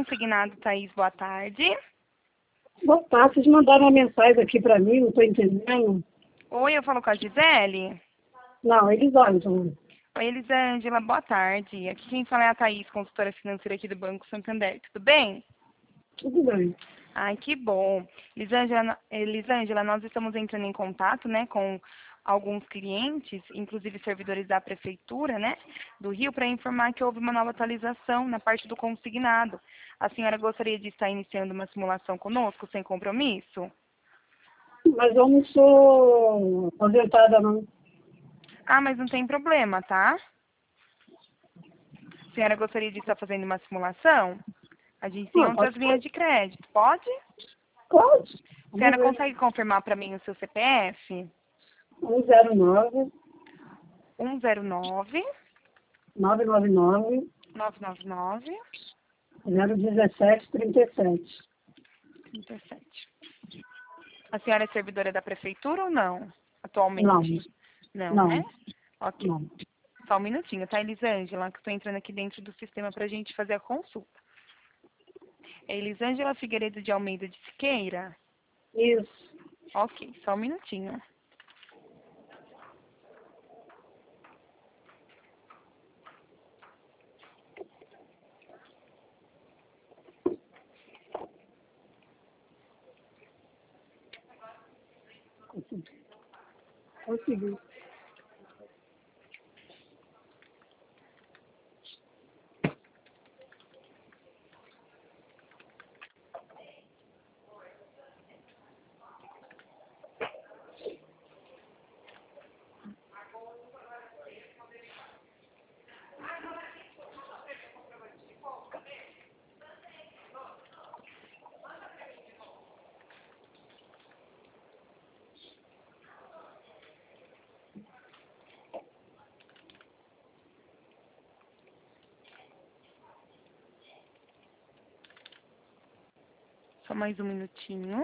Consignado, Thaís, boa tarde. Boa tarde, vocês mandaram uma mensagem aqui para mim, não estou entendendo. Oi, eu falo com a Gisele. Não, Elisângela. Oi, Elisângela, boa tarde. Aqui quem fala é a Thaís, consultora financeira aqui do Banco Santander. Tudo bem? Tudo bem. Ai, que bom. Elisângela, nós estamos entrando em contato, né, com alguns clientes, inclusive servidores da Prefeitura, né, do Rio, para informar que houve uma nova atualização na parte do consignado. A senhora gostaria de estar iniciando uma simulação conosco, sem compromisso? Mas eu não sou aposentada, não. Ah, mas não tem problema, tá? A senhora gostaria de estar fazendo uma simulação? A gente tem Ah, outras pode linhas ser. de crédito, pode? Pode. A Vamos senhora ver. consegue confirmar para mim o seu CPF? 109 109 999 999 017 37. 37. A senhora é servidora da prefeitura ou não? Não, Atualmente? Não, não, né? Ok. não. Só um minutinho, tá, Elisângela? Que eu tô entrando aqui dentro do sistema pra gente fazer a consulta. É Elisângela Figueiredo de Almeida de Siqueira? Isso. Ok, só um minutinho. Consegui. Só mais um minutinho.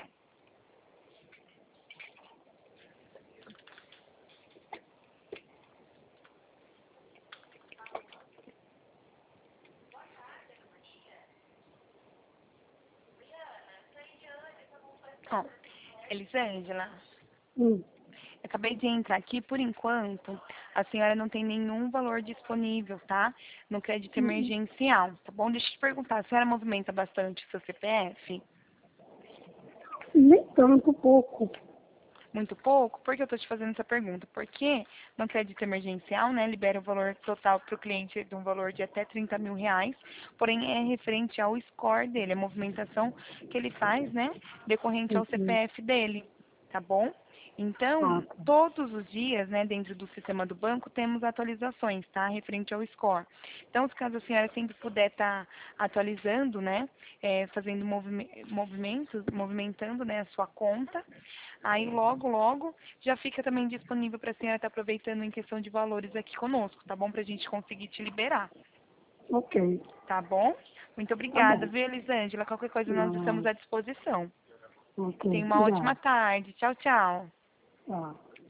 Ó, Elisângela, Hum. acabei de entrar aqui, por enquanto, a senhora não tem nenhum valor disponível, tá? No crédito emergencial, tá bom? Deixa eu te perguntar, a senhora movimenta bastante o seu CPF? Nem tanto, pouco. Muito pouco? Por que eu tô te fazendo essa pergunta? Porque no crédito emergencial, né, libera o valor total para o cliente de um valor de até 30 mil reais, porém é referente ao score dele, a movimentação que ele faz, né, decorrente ao Uhum. CPF dele, tá bom? Então, Ah, tá. todos os dias, né, dentro do sistema do banco, temos atualizações, tá? Referente ao score. Então, se caso a senhora sempre puder estar atualizando, né, fazendo movimentos, movimentando, né, a sua conta, aí logo, logo, já fica também disponível para a senhora estar aproveitando em questão de valores aqui conosco, tá bom? Para a gente conseguir te liberar, Ok. tá bom? Muito Tá obrigada, bom. viu, Elisângela? Qualquer coisa nós estamos Ah, à disposição. ok. Tenha uma ótima Obrigado. tarde. Tchau, tchau. Tá.